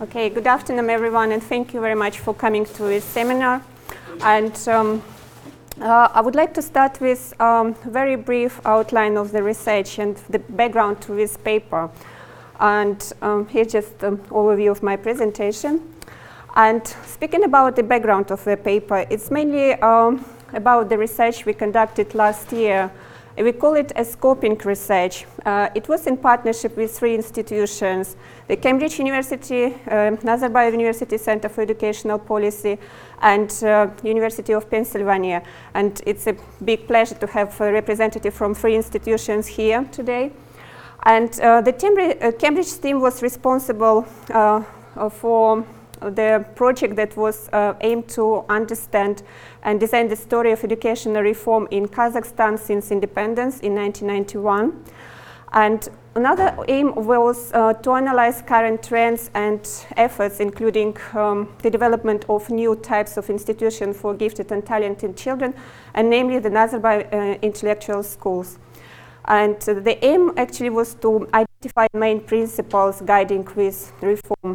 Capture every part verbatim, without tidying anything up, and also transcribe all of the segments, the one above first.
Okay, good afternoon, everyone, and thank you very much for coming to this seminar. And um, uh, I would like to start with a um, very brief outline of the research and the background to this paper. And um, here's just an overview of my presentation. And speaking about the background of the paper, it's mainly um, about the research we conducted last year. We call it a scoping research. Uh, it was in partnership with three institutions: the Cambridge University, uh, Nazarbayev University Center for Educational Policy, and uh, University of Pennsylvania. And it's a big pleasure to have a representative from three institutions here today. And uh, the Cambridge, uh, Cambridge team was responsible uh, for the project that was uh, aimed to understand and design the story of educational reform in Kazakhstan since independence in nineteen ninety-one. And another aim was uh, to analyze current trends and efforts, including um, the development of new types of institutions for gifted and talented children, and namely the Nazarbayev uh, intellectual schools. And uh, the aim actually was to identify main principles guiding this reform.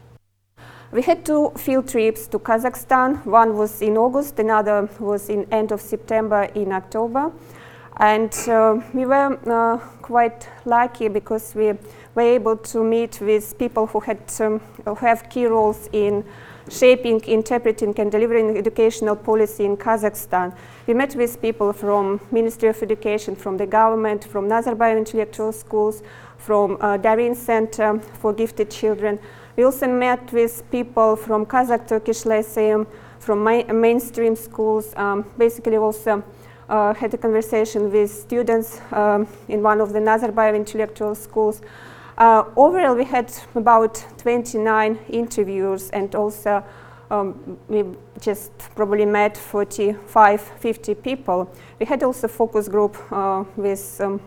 We had two field trips to Kazakhstan. One was in August, another was in end of September, in October. And uh, we were uh, quite lucky because we were able to meet with people who had um, who have key roles in shaping, interpreting, and delivering educational policy in Kazakhstan. We met with people from Ministry of Education, from the government, from Nazarbayev Intellectual Schools, from uh, Darin Center for Gifted Children. We also met with people from Kazakh Turkish Lyceum, from ma mainstream schools, um, basically also uh, had a conversation with students um, in one of the Nazarbayev intellectual schools. Uh, overall, we had about twenty-nine interviews, and also um, we just probably met forty-five, fifty people. We had also a focus group uh, with um,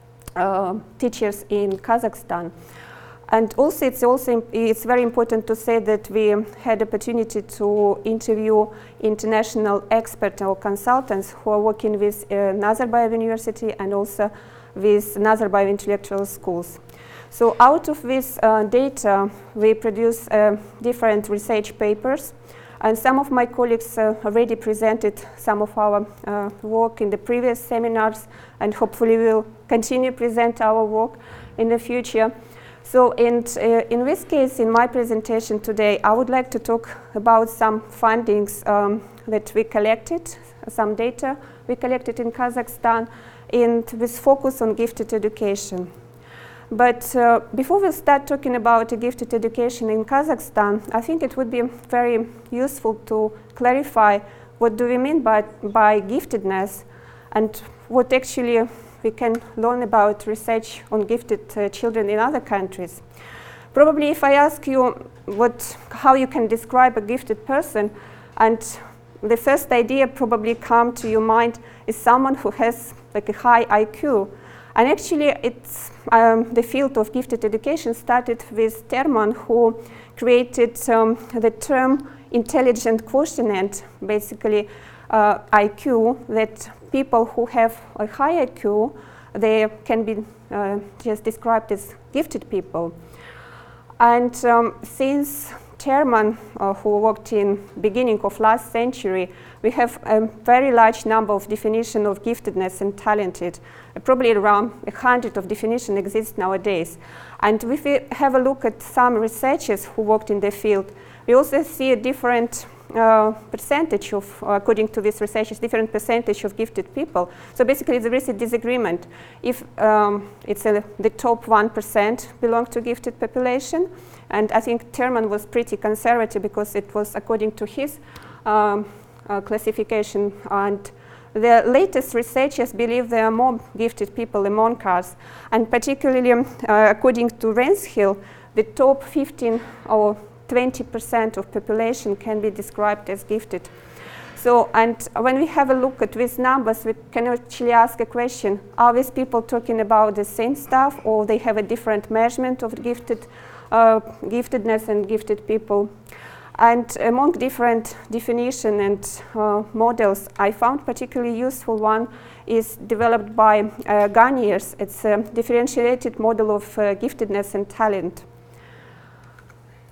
uh, teachers in Kazakhstan. And also, it's also it's very important to say that we had opportunity to interview international experts or consultants who are working with uh, Nazarbayev University and also with Nazarbayev intellectual schools. So out of this uh, data, we produce uh, different research papers. And some of my colleagues uh, already presented some of our uh, work in the previous seminars, and hopefully we'll continue to present our work in the future. So in, uh, in this case, in my presentation today, I would like to talk about some findings um, that we collected, some data we collected in Kazakhstan, and with focus on gifted education. But uh, before we start talking about uh, gifted education in Kazakhstan, I think it would be very useful to clarify what do we mean by, by giftedness, and what actually we can learn about research on gifted uh, children in other countries. Probably if I ask you what, how you can describe a gifted person, and the first idea probably come to your mind is someone who has like a high I Q. And actually it's um, the field of gifted education started with Terman, who created um, the term intelligent quotient, basically uh, I Q, that people who have a high I Q, they can be uh, just described as gifted people. And um, since Terman, uh, who worked in beginning of last century, we have a very large number of definitions of giftedness and talented. Uh, probably around a hundred of definitions exist nowadays. And if we have a look at some researchers who worked in the field, we also see a different Uh, percentage of, uh, according to this research, is different percentage of gifted people. So basically there is a disagreement. If um, it's a, the top one percent belong to gifted population, and I think Terman was pretty conservative because it was according to his um, uh, classification, and the latest researchers believe there are more gifted people among us, and particularly uh, according to Renshill, the top fifteen or twenty percent of population can be described as gifted. So, and when we have a look at these numbers, we can actually ask a question: are these people talking about the same stuff, or they have a different measurement of gifted, uh, giftedness and gifted people? And among different definition and uh, models, I found particularly useful one is developed by uh, Garniers. It's a differentiated model of uh, giftedness and talent.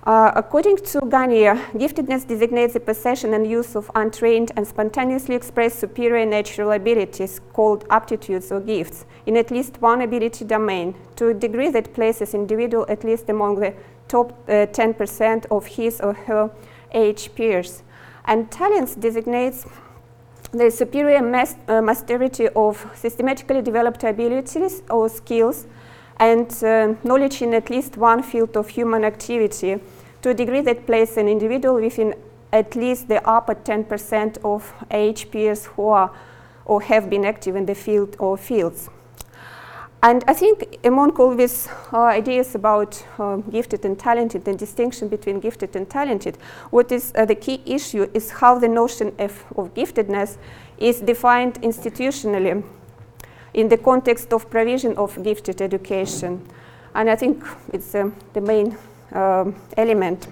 Uh, according to Garnier, giftedness designates the possession and use of untrained and spontaneously expressed superior natural abilities called aptitudes or gifts in at least one ability domain to a degree that places individual at least among the top uh, ten percent of his or her age peers. And talents designates the superior mas uh, mastery of systematically developed abilities or skills and uh, knowledge in at least one field of human activity to a degree that places an individual within at least the upper ten percent of age peers who are or have been active in the field or fields. And I think among all these uh, ideas about uh, gifted and talented, the distinction between gifted and talented, what is uh, the key issue is how the notion of, of giftedness is defined institutionally in the context of provision of gifted education. And I think it's uh, the main um, element.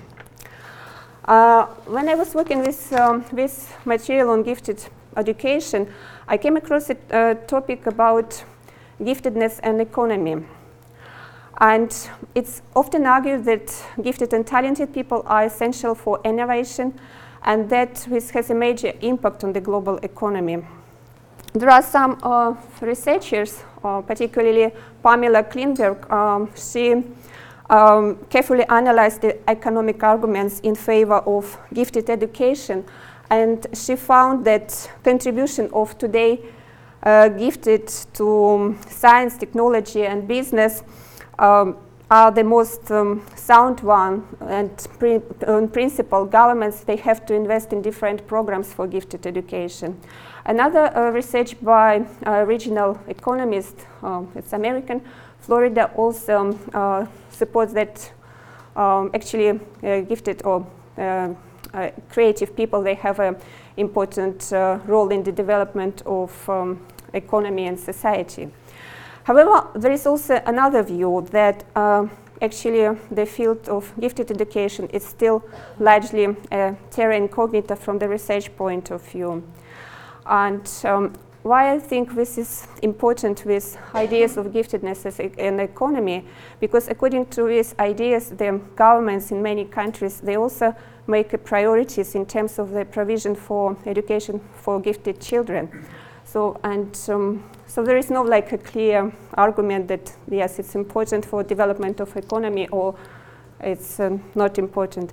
Uh, when I was working with um, this material on gifted education, I came across a uh, topic about giftedness and economy. And it's often argued that gifted and talented people are essential for innovation and that this has a major impact on the global economy. There are some uh, researchers, uh, particularly Pamela Klingberg. Um, she um, carefully analyzed the economic arguments in favor of gifted education, and she found that contribution of today uh, gifted to um, science, technology, and business um, are the most um, sound one. And pri in principle, governments, they have to invest in different programs for gifted education. Another uh, research by a regional economist, um, it's American, Florida, also um, uh, supports that um, actually uh, gifted or uh, uh, creative people, they have an important uh, role in the development of um, economy and society. However, there is also another view that uh, actually uh, the field of gifted education is still largely uh, terra incognita from the research point of view. And um, why I think this is important with ideas of giftedness as e an economy, because according to these ideas, the governments in many countries, they also make priorities in terms of the provision for education for gifted children. So, and um, so there is no like a clear argument that yes, it's important for development of economy or it's um, not important.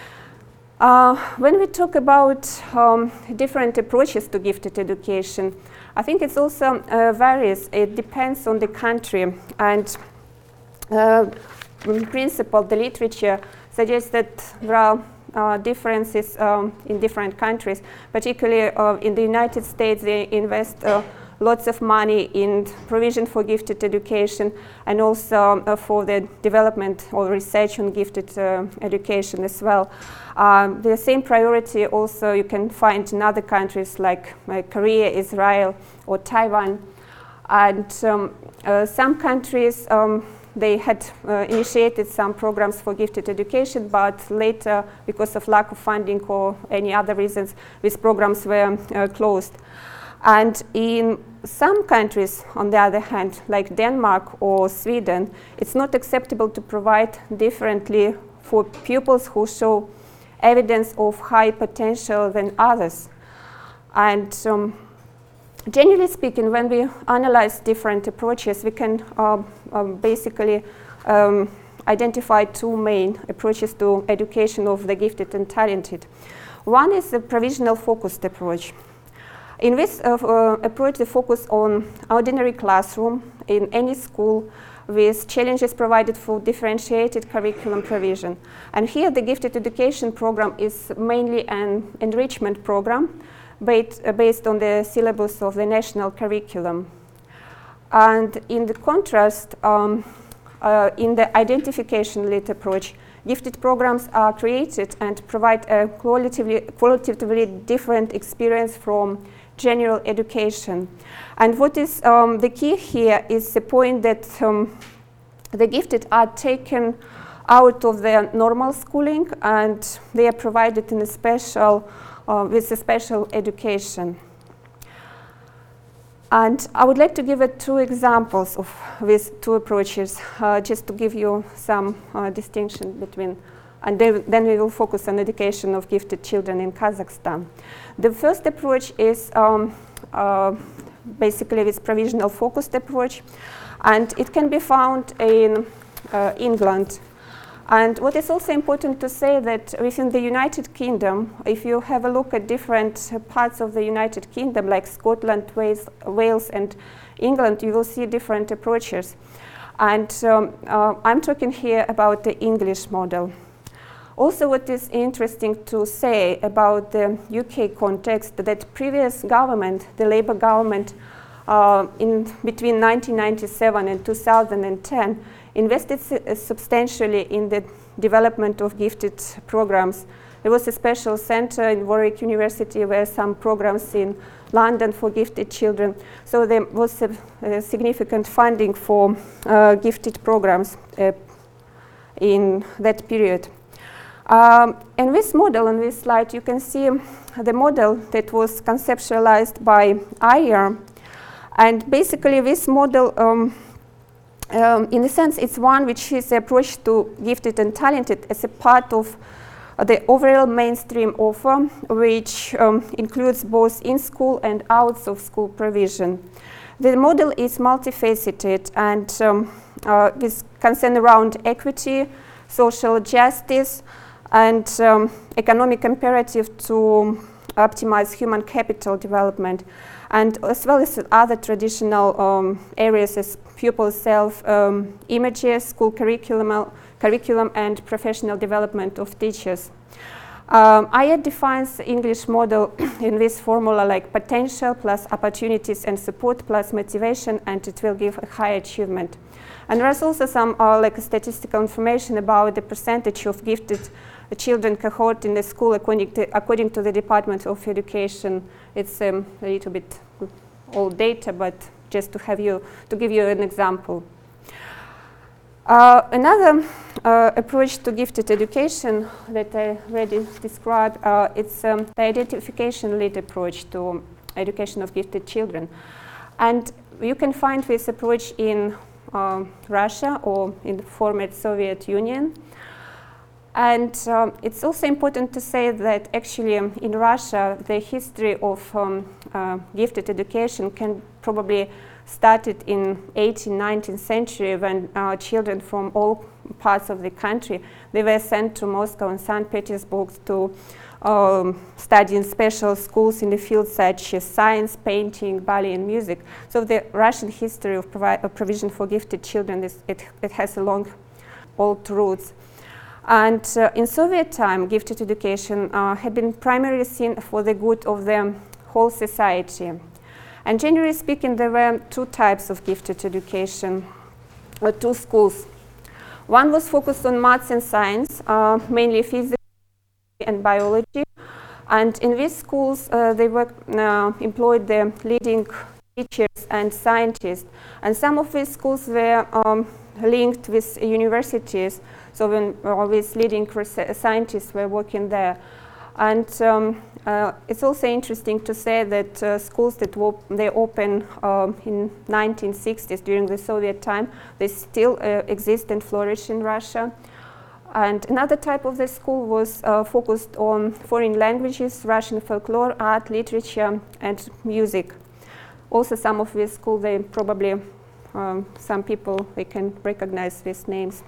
Uh, when we talk about um, different approaches to gifted education, I think it's also uh, varies. It depends on the country, and uh, in principle, the literature suggests that there are uh, differences um, in different countries. Particularly uh, in the United States, they invest uh, lots of money in provision for gifted education and also uh, for the development or research on gifted uh, education as well. Um, the same priority also you can find in other countries like uh, Korea, Israel, or Taiwan. And um, uh, some countries, um, they had uh, initiated some programs for gifted education, but later, because of lack of funding or any other reasons, these programs were uh, closed. And in some countries, on the other hand, like Denmark or Sweden, it's not acceptable to provide differently for pupils who show evidence of high potential than others. And um, generally speaking, when we analyze different approaches, we can uh, um, basically um, identify two main approaches to education of the gifted and talented. One is the provisional focused approach. In this uh, uh, approach, the focus on ordinary classroom in any school with challenges provided for differentiated curriculum provision. And here the gifted education program is mainly an enrichment program based, uh, based on the syllabus of the national curriculum. And in the contrast, um, uh, in the identification-led approach, gifted programs are created and provide a qualitatively, qualitatively different experience from general education. And what is um, the key here is the point that um, the gifted are taken out of their normal schooling and they are provided in a special, uh, with a special education. And I would like to give uh, two examples of these two approaches, uh, just to give you some uh, distinction between And then, then we will focus on education of gifted children in Kazakhstan. The first approach is um, uh, basically this provisional focused approach, and it can be found in uh, England. And what is also important to say that within the United Kingdom, if you have a look at different uh, parts of the United Kingdom, like Scotland, Wales, Wales and England, you will see different approaches. And um, uh, I'm talking here about the English model. Also, what is interesting to say about the U K context, that previous government, the Labour government, uh, in between nineteen ninety-seven and two thousand ten, invested su substantially in the development of gifted programs. There was a special center in Warwick University where some programs in London for gifted children. So there was a, a significant funding for uh, gifted programs uh, in that period. Um, in this model, on this slide, you can see the model that was conceptualized by Ayer. And basically this model, um, um, in a sense, it's one which is the approach to gifted and talented as a part of uh, the overall mainstream offer, which um, includes both in-school and out-of-school provision. The model is multifaceted and um, uh, is concerned around equity, social justice, and um, economic imperative to optimize human capital development, and as well as other traditional um, areas as pupil self-images, um, school curriculum, curriculum and professional development of teachers. Um, Ayer defines the English model in this formula like potential plus opportunities and support plus motivation, and it will give a high achievement. And there's also some uh, like statistical information about the percentage of gifted uh, children cohort in the school according to, according to the Department of Education. It's um, a little bit old data, but just to have you to give you an example. Uh, another uh, approach to gifted education that I already described, uh, it's um, the identification-led approach to education of gifted children. And you can find this approach in uh, Russia or in the former Soviet Union. And um, it's also important to say that actually um, in Russia, the history of um, uh, gifted education can probably started in eighteenth, nineteenth century when uh, children from all parts of the country, they were sent to Moscow and Saint Petersburg to um, study in special schools in the fields such as science, painting, ballet and music. So the Russian history of, provi of provision for gifted children, is, it, it has a long, old roots. And uh, in Soviet time, gifted education uh, had been primarily seen for the good of the whole society. And generally speaking, there were two types of gifted education, or two schools. One was focused on maths and science, uh, mainly physics and biology. And in these schools, uh, they were, uh, employed the leading teachers and scientists. And some of these schools were um, linked with universities. So when all these leading scientists were working there. And um, uh, it's also interesting to say that uh, schools that they opened uh, in nineteen sixties during the Soviet time, they still uh, exist and flourish in Russia. And another type of the school was uh, focused on foreign languages, Russian folklore, art, literature, and music. Also, some of these schools, they probably, um, some people, they can recognize these names.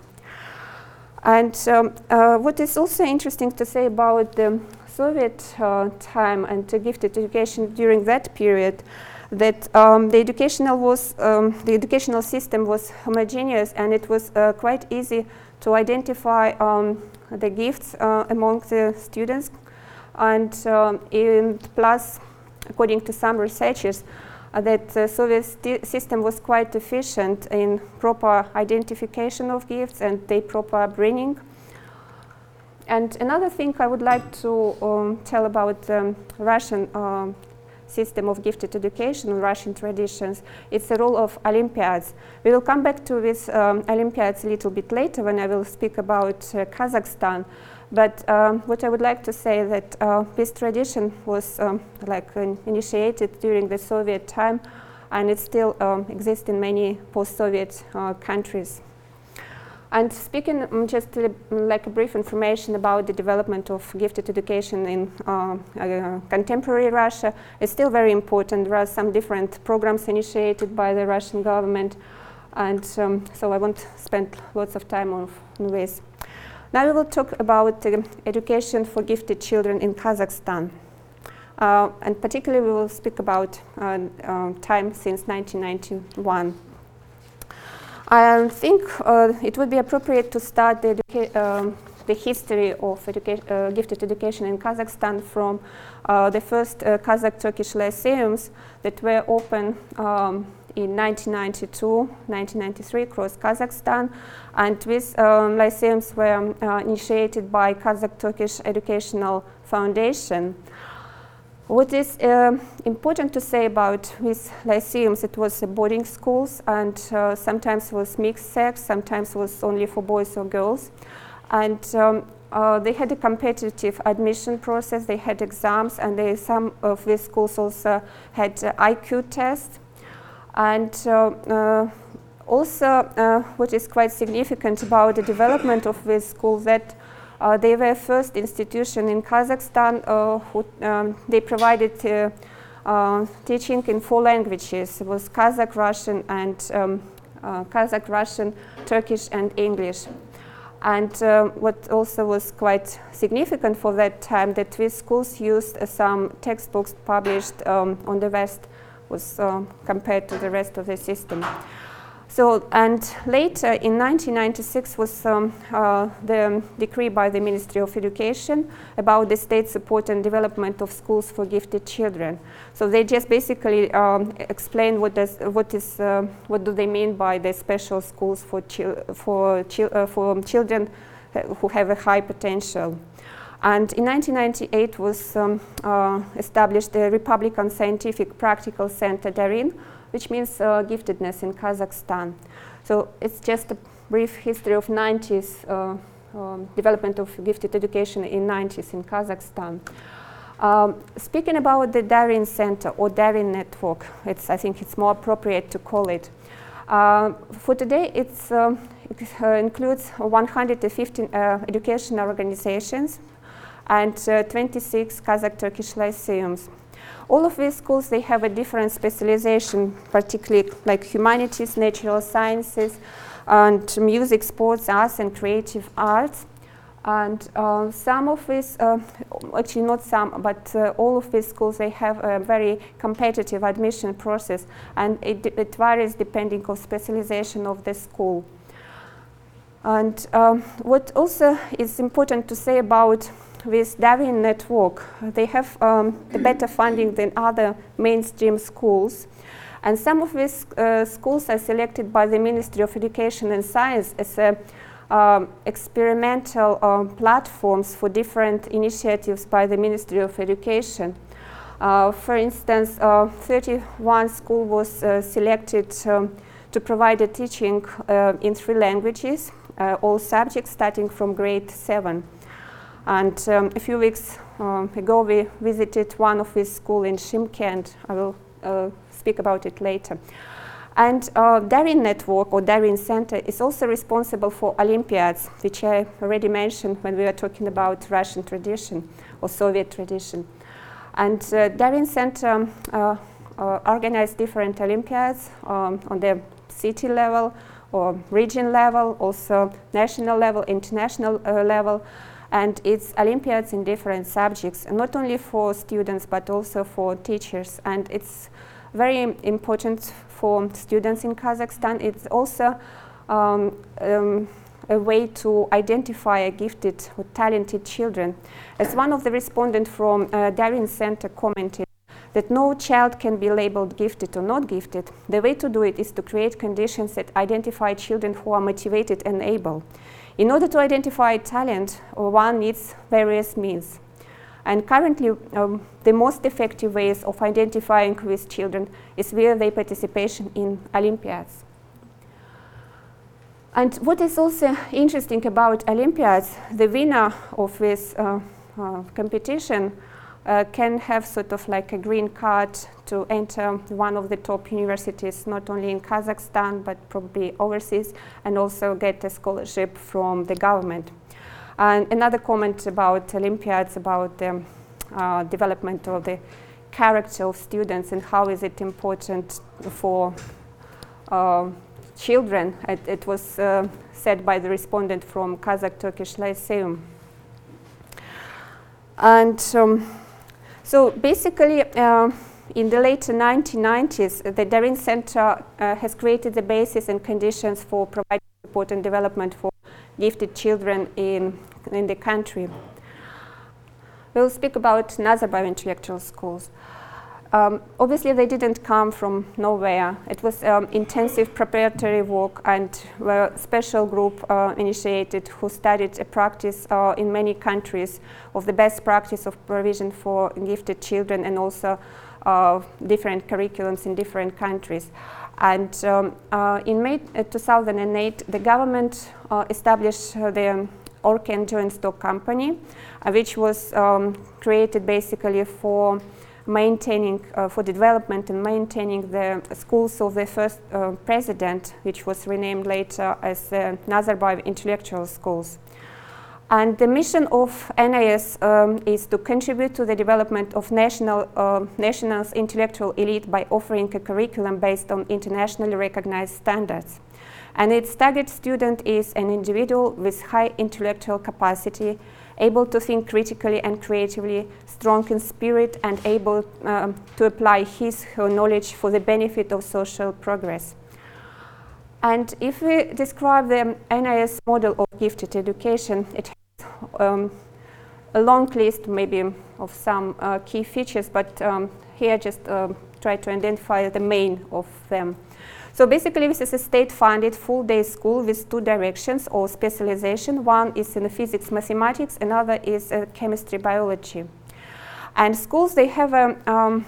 And um, uh, what is also interesting to say about the Soviet uh, time and uh, gifted education during that period, that um, the educational was um, the educational system was homogeneous, and it was uh, quite easy to identify um, the gifts uh, among the students. And um, in plus, according to some researchers, Uh, that the Soviet system was quite efficient in proper identification of gifts and their proper bringing. And another thing I would like to um, tell about the um, Russian um, system of gifted education, Russian traditions, it's the role of Olympiads. We will come back to this um, Olympiads a little bit later when I will speak about uh, Kazakhstan. But um, what I would like to say that uh, this tradition was um, like uh, initiated during the Soviet time, and it still um, exists in many post-Soviet uh, countries. And speaking um, just uh, like a brief information about the development of gifted education in uh, uh, contemporary Russia, is still very important. There are some different programs initiated by the Russian government, and um, so I won't spend lots of time on, on this. Now we will talk about uh, education for gifted children in Kazakhstan. Uh, and particularly we will speak about uh, uh, time since nineteen ninety-one. I think uh, it would be appropriate to start the, um, the history of educa uh, gifted education in Kazakhstan from uh, the first uh, Kazakh-Turkish lyceums that were opened um, in nineteen ninety-two, nineteen ninety-three across Kazakhstan, and these um, lyceums were uh, initiated by Kazakh-Turkish Educational Foundation. What is uh, important to say about these lyceums, it was uh, boarding schools, and uh, sometimes was mixed sex, sometimes was only for boys or girls. And um, uh, they had a competitive admission process, they had exams, and they, some of these schools also had uh, I Q tests. And uh, uh, also uh, what is quite significant about the development of these schools, that Uh, they were first institution in Kazakhstan uh, who um, they provided uh, uh, teaching in four languages. It was Kazakh, Russian, and um, uh, Kazakh, Russian, Turkish, and English. And uh, what also was quite significant for that time, that these schools used uh, some textbooks published um, on the West, was uh, compared to the rest of the system. So, and later in nineteen ninety-six was um, uh, the decree by the Ministry of Education about the state support and development of schools for gifted children. So they just basically um, explain what does what is uh, what do they mean by the special schools for chil for chil uh, for children who have a high potential. And in nineteen ninety-eight was um, uh, established the Republican Scientific Practical Center Darin, which means uh, giftedness in Kazakhstan. So it's just a brief history of nineties, uh, um, development of gifted education in nineties in Kazakhstan. Um, speaking about the Darin Center or Darin Network, it's, I think it's more appropriate to call it. Uh, for today, it's, um, it uh, includes one hundred fifteen uh, educational organizations and uh, twenty-six Kazakh-Turkish lyceums. All of these schools, they have a different specialization, particularly like humanities, natural sciences, and music, sports, arts, and creative arts. And uh, some of these, uh, actually not some, but uh, all of these schools, they have a very competitive admission process, and it, it varies depending on specialization of the school. And um, what also is important to say about this Darin network, they have um, a better funding than other mainstream schools. And some of these uh, schools are selected by the Ministry of Education and Science as a, um, experimental um, platforms for different initiatives by the Ministry of Education. Uh, for instance, uh, thirty-one school was uh, selected um, to provide a teaching uh, in three languages, uh, all subjects starting from grade seven. And um, a few weeks um, ago, we visited one of his schools in Shymkent. I will uh, speak about it later. And uh, Darin Network or Darin Center is also responsible for Olympiads, which I already mentioned when we were talking about Russian tradition or Soviet tradition. And uh, Darin Center uh, uh, organized different Olympiads um, on the city level or region level, also national level, international uh, level. And it's Olympiads in different subjects, not only for students, but also for teachers. And it's very important for students in Kazakhstan. It's also um, um, a way to identify a gifted or talented children. As one of the respondents from uh, Darin Center commented, that no child can be labeled gifted or not gifted. The way to do it is to create conditions that identify children who are motivated and able. In order to identify talent, one needs various means. And currently, um, the most effective ways of identifying these children is via their participation in Olympiads. And what is also interesting about Olympiads, the winner of this uh, uh, competition uh, can have sort of like a green card to enter one of the top universities, not only in Kazakhstan, but probably overseas, and also get a scholarship from the government. And another comment about Olympiads, about the uh, development of the character of students and how is it important for uh, children. It, it was uh, said by the respondent from Kazakh Turkish Lyceum. And um, so basically, uh, in the late nineteen nineties, the Darin Center uh, has created the basis and conditions for providing support and development for gifted children in, in the country. We'll speak about Nazarbayev intellectual schools. Um, obviously, they didn't come from nowhere. It was um, intensive preparatory work, and a special group uh, initiated who studied a practice uh, in many countries of the best practice of provision for gifted children, and also uh, different curriculums in different countries. And um, uh, in May uh, two thousand eight, the government uh, established uh, the Orken Joint Stock Company, uh, which was um, created basically for maintaining, uh, for the development and maintaining the schools of the first uh, president, which was renamed later as the Nazarbayev Intellectual Schools. And the mission of N I S um, is to contribute to the development of national, uh, national's intellectual elite by offering a curriculum based on internationally recognized standards. And its target student is an individual with high intellectual capacity, able to think critically and creatively, strong in spirit, and able um, to apply his her knowledge for the benefit of social progress. And if we describe the N I S model of gifted education, it has um, a long list maybe of some uh, key features, but um, here just uh, try to identify the main of them. So basically, this is a state-funded full-day school with two directions or specialization. One is in physics, mathematics, another is uh, chemistry, biology. And schools, they have a, um,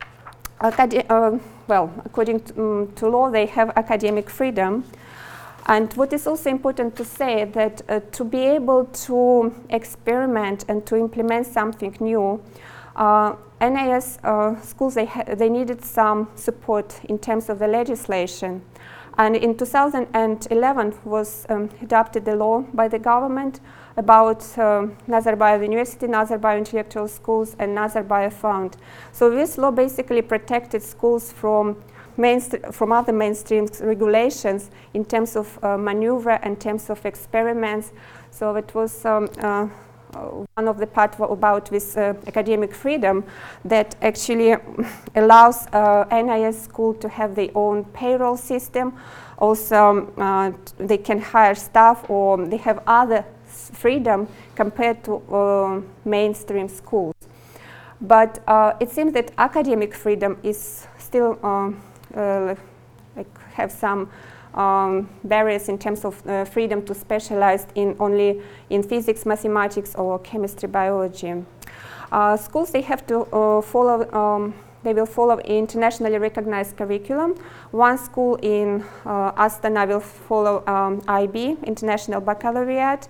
uh, well, according to, um, to law, they have academic freedom. And what is also important to say that uh, to be able to experiment and to implement something new, uh, N I S uh, schools, they, they needed some support in terms of the legislation. And in two thousand eleven was um, adopted the law by the government about um, Nazarbayev University, Nazarbayev Intellectual Schools, and Nazarbayev Fund. So this law basically protected schools from, from other mainstream regulations in terms of uh, maneuver and in terms of experiments. So it was um, uh, Uh, one of the part about this uh, academic freedom that actually allows uh, N I S school to have their own payroll system. Also, um, uh, they can hire staff, or they have other freedom compared to uh, mainstream schools. But uh, it seems that academic freedom is still uh, uh, like have some Um, barriers in terms of uh, freedom to specialize in only in physics, mathematics, or chemistry, biology. Uh, schools, they have to uh, follow, um, they will follow internationally recognized curriculum. One school in uh, Astana will follow um, I B, International Baccalaureate,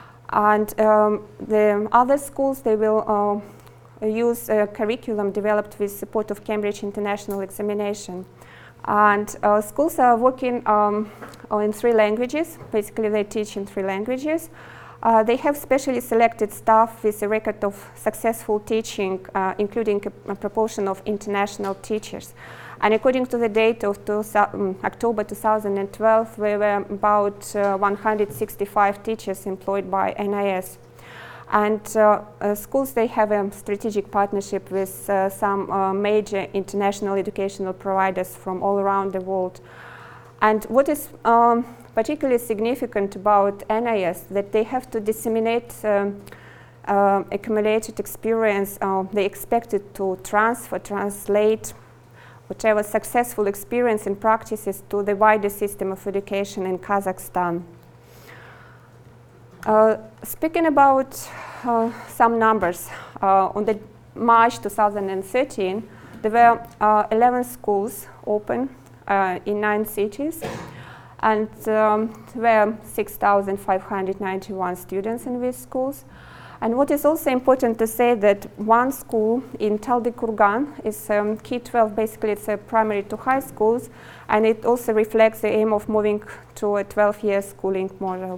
and um, the other schools, they will uh, use a curriculum developed with support of Cambridge International Examination. And uh, schools are working um, in three languages. Basically, they teach in three languages. Uh, they have specially selected staff with a record of successful teaching, uh, including a, a proportion of international teachers. And according to the data of two, um, October two thousand twelve, there were about uh, one hundred sixty-five teachers employed by N I S. And uh, uh, schools, they have a strategic partnership with uh, some uh, major international educational providers from all around the world. And what is um, particularly significant about N I S, that they have to disseminate um, uh, accumulated experience. Uh, they expected to transfer, translate whatever successful experience and practices to the wider system of education in Kazakhstan. Uh, speaking about uh, some numbers, uh, on the March two thousand thirteen, there were uh, eleven schools open uh, in nine cities, and um, there were six thousand five hundred ninety-one students in these schools. And what is also important to say that one school in Taldykurgan is um, K twelve, basically it's a primary to high schools, and it also reflects the aim of moving to a twelve-year schooling model.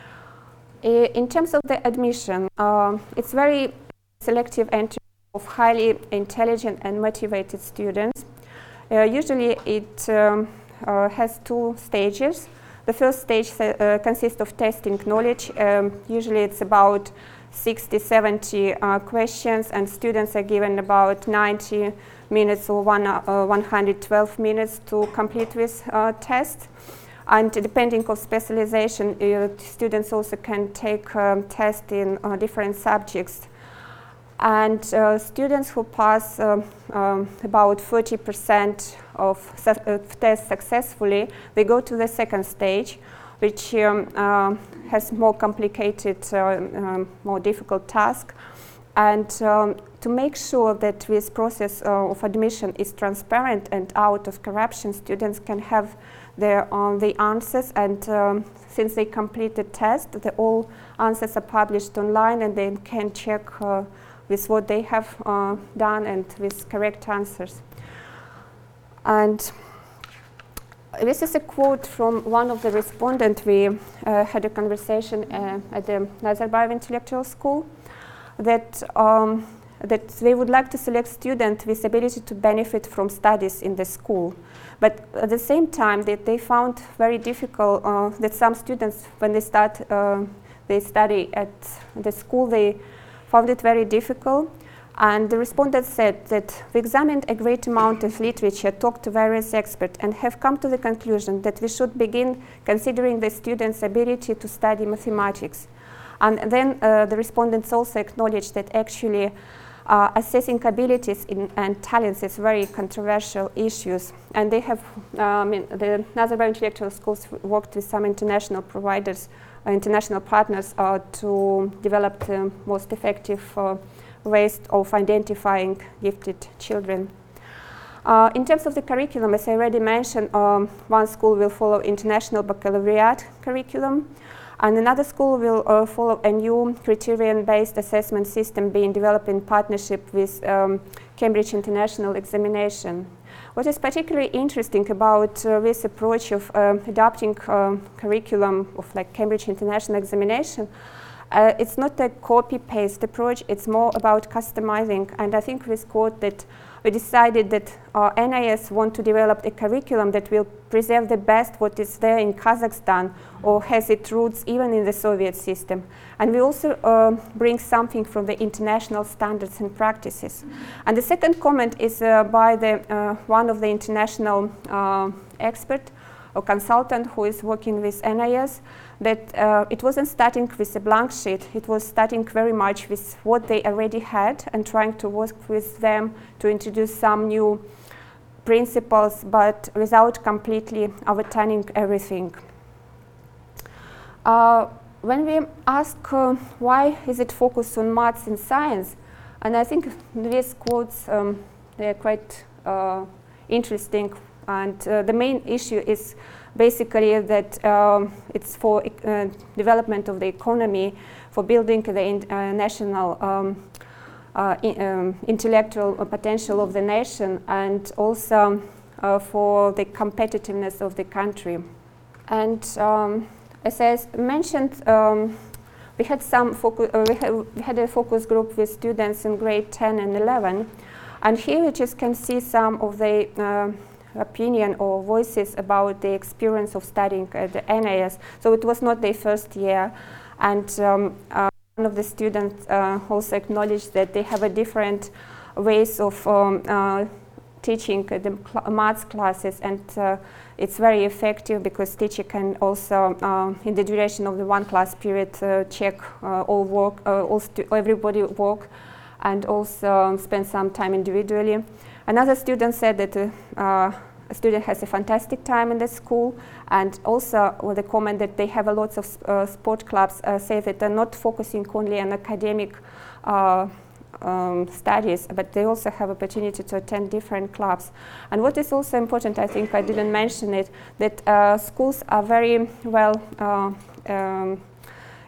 I, in terms of the admission, uh, it's very selective entry of highly intelligent and motivated students. Uh, usually it um, uh, has two stages. The first stage uh, consists of testing knowledge. Um, usually it's about sixty, seventy uh, questions, and students are given about ninety minutes or one, uh, one hundred twelve minutes to complete this uh, test. And depending on specialization, uh, students also can take um, tests in uh, different subjects. And uh, students who pass um, um, about forty percent of su uh, tests successfully, they go to the second stage, which um, uh, has more complicated, uh, um, more difficult task. And um, to make sure that this process uh, of admission is transparent and out of corruption, students can have their uh, the answers, and um, since they complete the test, the all answers are published online, and they can check uh, with what they have uh, done and with correct answers. And this is a quote from one of the respondents. We uh, had a conversation uh, at the Nazarbayev Intellectual School that, um, that they would like to select students with ability to benefit from studies in the school. But at the same time, that they found very difficult uh, that some students, when they start, uh, they study at the school, they found it very difficult. And the respondent said that we examined a great amount of literature, talked to various experts, and have come to the conclusion that we should begin considering the students' ability to study mathematics. And then uh, the respondents also acknowledged that actually uh, assessing abilities in, and talents is very controversial issues. And they have, um, in the Nazarbayev Intellectual Schools worked with some international providers, uh, international partners uh, to develop the most effective uh, ways of identifying gifted children. Uh, in terms of the curriculum, as I already mentioned, um, one school will follow international baccalaureate curriculum, and another school will uh, follow a new criterion-based assessment system being developed in partnership with um, Cambridge International Examination. What is particularly interesting about uh, this approach of uh, adopting uh, curriculum of like Cambridge International Examination, Uh, it's not a copy-paste approach, it's more about customizing. And I think this quote that we decided that uh, N I S want to develop a curriculum that will preserve the best what is there in Kazakhstan or has its roots even in the Soviet system. And we also uh, bring something from the international standards and practices. And the second comment is uh, by the, uh, one of the international uh, expert or consultant who is working with N I S, that uh, it wasn't starting with a blank sheet, it was starting very much with what they already had and trying to work with them to introduce some new principles, but without completely overturning everything. Uh, when we ask uh, why is it focused on maths and science, and I think these quotes, um, they're quite uh, interesting, and uh, the main issue is basically that um, it's for uh, development of the economy, for building the in, uh, national um, uh, in, um, intellectual potential of the nation, and also uh, for the competitiveness of the country. And um, as I mentioned, um, we had some focus, uh, we, ha we had a focus group with students in grade ten and eleven, and here you just can see some of the uh, opinion or voices about the experience of studying at the N I S. So it was not their first year, and um, uh, one of the students uh, also acknowledged that they have a different ways of um, uh, teaching uh, the cl maths classes, and uh, it's very effective because teacher can also, uh, in the duration of the one class period, uh, check uh, all work, uh, all stu everybody work, and also um, spend some time individually. Another student said that uh, uh, a student has a fantastic time in the school, and also with the comment that they have a lot of uh, sport clubs, uh, say that they're not focusing only on academic uh, um, studies, but they also have opportunity to attend different clubs. And what is also important, I think I didn't mention it, that uh, schools are very well uh, um,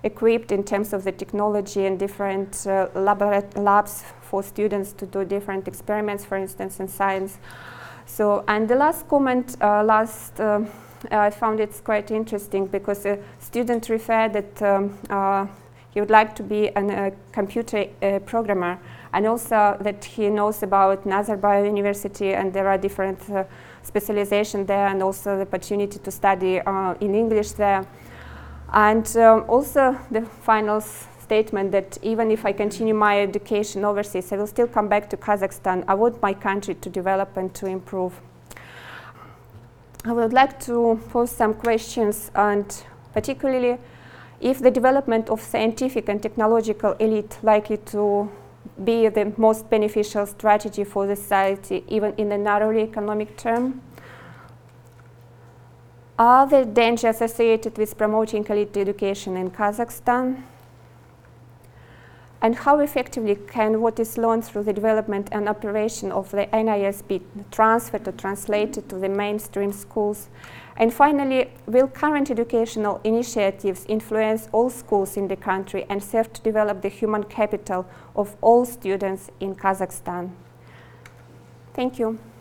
equipped in terms of the technology and different uh, labs for students to do different experiments, for instance, in science. So, and the last comment, uh, last, uh, I found it's quite interesting because a student referred that um, uh, he would like to be a uh, computer uh, programmer, and also that he knows about Nazarbayev University, and there are different uh, specialization there, and also the opportunity to study uh, in English there. And um, also the final statement that even if I continue my education overseas, I will still come back to Kazakhstan. I want my country to develop and to improve. I would like to pose some questions, and particularly if the development of scientific and technological elite likely to be the most beneficial strategy for the society, even in the narrowly economic term? Are there dangers associated with promoting elite education in Kazakhstan? And how effectively can what is learned through the development and operation of the N I S be transferred or translated to the mainstream schools? And finally, will current educational initiatives influence all schools in the country and serve to develop the human capital of all students in Kazakhstan? Thank you.